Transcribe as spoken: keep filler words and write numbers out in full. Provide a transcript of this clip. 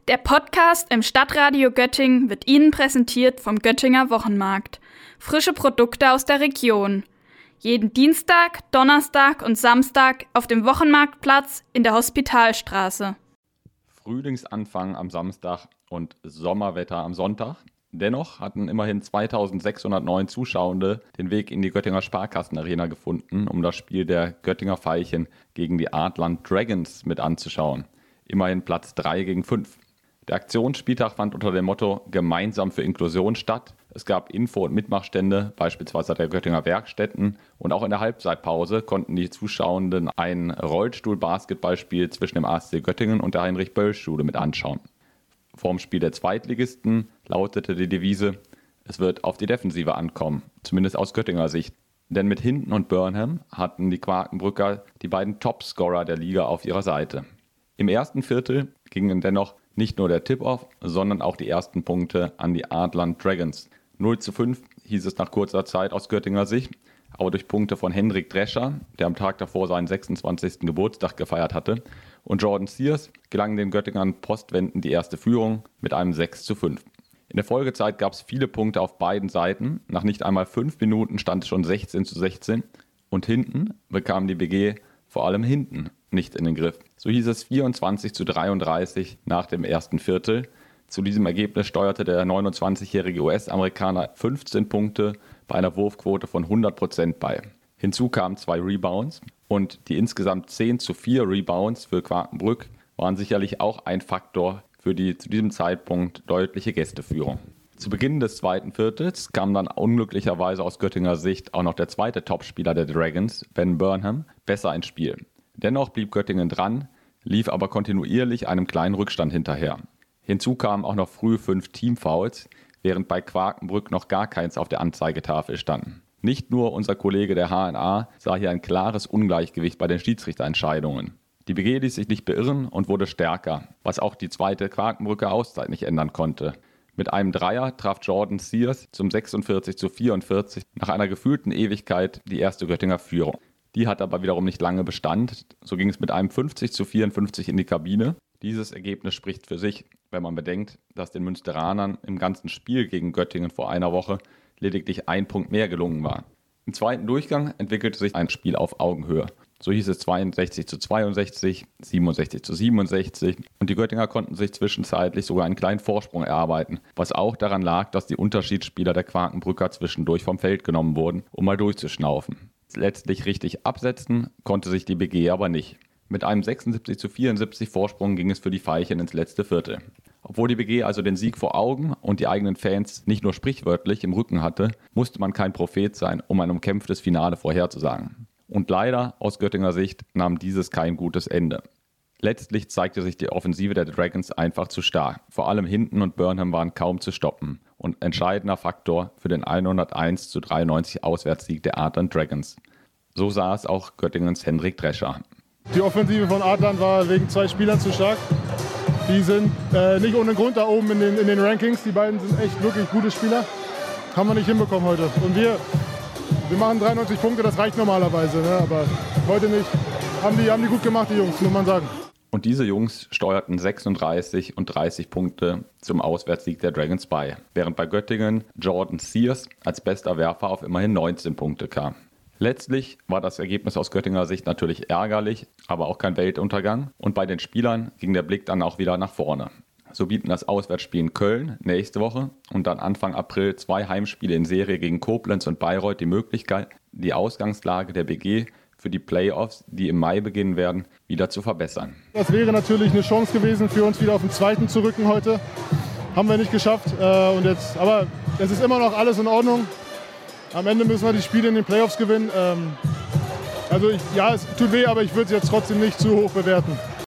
Der Podcast im Stadtradio Göttingen wird Ihnen präsentiert vom Göttinger Wochenmarkt. Frische Produkte aus der Region. Jeden Dienstag, Donnerstag und Samstag auf dem Wochenmarktplatz in der Hospitalstraße. Frühlingsanfang am Samstag und Sommerwetter am Sonntag. Dennoch hatten immerhin zweitausendsechshundertneun Zuschauende den Weg in die Göttinger Sparkassenarena gefunden, um das Spiel der Göttinger Veilchen gegen die Artland Dragons mit anzuschauen. Immerhin Platz drei gegen fünf. Der Aktionsspieltag fand unter dem Motto Gemeinsam für Inklusion statt. Es gab Info- und Mitmachstände, beispielsweise der Göttinger Werkstätten. Und auch in der Halbzeitpause konnten die Zuschauenden ein Rollstuhl-Basketballspiel zwischen dem A S C Göttingen und der Heinrich-Böll-Schule mit anschauen. Vorm Spiel der Zweitligisten lautete die Devise: Es wird auf die Defensive ankommen, zumindest aus Göttinger Sicht. Denn mit Hinton und Burnham hatten die Quakenbrücker die beiden Topscorer der Liga auf ihrer Seite. Im ersten Viertel gingen dennoch nicht nur der Tip-Off, sondern auch die ersten Punkte an die Artland Dragons. null zu fünf hieß es nach kurzer Zeit aus Göttinger Sicht, aber durch Punkte von Hendrik Drescher, der am Tag davor seinen sechsundzwanzigsten Geburtstag gefeiert hatte, und Jordan Sears gelang den Göttingern postwendend die erste Führung mit einem sechs zu fünf. In der Folgezeit gab es viele Punkte auf beiden Seiten. Nach nicht einmal fünf Minuten stand es schon sechzehn zu sechzehn und hinten bekam die B G vor allem hinten nicht in den Griff. So hieß es vierundzwanzig zu dreiunddreißig nach dem ersten Viertel. Zu diesem Ergebnis steuerte der neunundzwanzigjährige U S-Amerikaner fünfzehn Punkte bei einer Wurfquote von hundert Prozent bei. Hinzu kamen zwei Rebounds und die insgesamt zehn zu vier Rebounds für Quakenbrück waren sicherlich auch ein Faktor für die zu diesem Zeitpunkt deutliche Gästeführung. Zu Beginn des zweiten Viertels kam dann unglücklicherweise aus Göttinger Sicht auch noch der zweite Topspieler der Dragons, Ben Burnham, besser ins Spiel. Dennoch blieb Göttingen dran, lief aber kontinuierlich einem kleinen Rückstand hinterher. Hinzu kamen auch noch früh fünf Teamfouls, während bei Quakenbrück noch gar keins auf der Anzeigetafel standen. Nicht nur unser Kollege der H N A sah hier ein klares Ungleichgewicht bei den Schiedsrichterentscheidungen. Die B G ließ sich nicht beirren und wurde stärker, was auch die zweite Quakenbrücker Auszeit nicht ändern konnte. Mit einem Dreier traf Jordan Sears zum sechsundvierzig zu vierundvierzig nach einer gefühlten Ewigkeit die erste Göttinger Führung. Die hat aber wiederum nicht lange Bestand. So ging es mit einem fünfzig zu vierundfünfzig in die Kabine. Dieses Ergebnis spricht für sich, wenn man bedenkt, dass den Münsteranern im ganzen Spiel gegen Göttingen vor einer Woche lediglich ein Punkt mehr gelungen war. Im zweiten Durchgang entwickelte sich ein Spiel auf Augenhöhe. So hieß es zweiundsechzig zu zweiundsechzig, siebenundsechzig zu siebenundsechzig und die Göttinger konnten sich zwischenzeitlich sogar einen kleinen Vorsprung erarbeiten, was auch daran lag, dass die Unterschiedsspieler der Quakenbrücker zwischendurch vom Feld genommen wurden, um mal durchzuschnaufen. Letztlich richtig absetzen konnte sich die B G aber nicht. Mit einem sechsundsiebzig zu vierundsiebzig Vorsprung ging es für die Veilchen ins letzte Viertel. Obwohl die B G also den Sieg vor Augen und die eigenen Fans nicht nur sprichwörtlich im Rücken hatte, musste man kein Prophet sein, um ein umkämpftes Finale vorherzusagen. Und leider, aus Göttinger Sicht, nahm dieses kein gutes Ende. Letztlich zeigte sich die Offensive der Dragons einfach zu stark. Vor allem Hinton und Burnham waren kaum zu stoppen und entscheidender Faktor für den hunderteins zu dreiundneunzig Auswärtssieg der Artland Dragons. So sah es auch Göttingens Hendrik Drescher. Die Offensive von Artland war wegen zwei Spielern zu stark. Die sind äh, nicht ohne Grund da oben in den, in den Rankings. Die beiden sind echt wirklich gute Spieler. Haben wir nicht hinbekommen heute. Und wir, wir machen dreiundneunzig Punkte, das reicht normalerweise, ne? Aber heute nicht. Haben die, haben die gut gemacht, die Jungs, muss man sagen. Und diese Jungs steuerten sechsunddreißig und dreißig Punkte zum Auswärtssieg der Dragons bei, während bei Göttingen Jordan Sears als bester Werfer auf immerhin neunzehn Punkte kam. Letztlich war das Ergebnis aus Göttinger Sicht natürlich ärgerlich, aber auch kein Weltuntergang. Und bei den Spielern ging der Blick dann auch wieder nach vorne. So bieten das Auswärtsspiel in Köln nächste Woche und dann Anfang April zwei Heimspiele in Serie gegen Koblenz und Bayreuth die Möglichkeit, die Ausgangslage der B G für die Playoffs, die im Mai beginnen werden, wieder zu verbessern. Das wäre natürlich eine Chance gewesen für uns, wieder auf den zweiten zu rücken heute. Haben wir nicht geschafft. Äh, und jetzt, aber es ist immer noch alles in Ordnung. Am Ende müssen wir die Spiele in den Playoffs gewinnen. Ähm, also ich, ja, es tut weh, aber ich würde es jetzt trotzdem nicht zu hoch bewerten.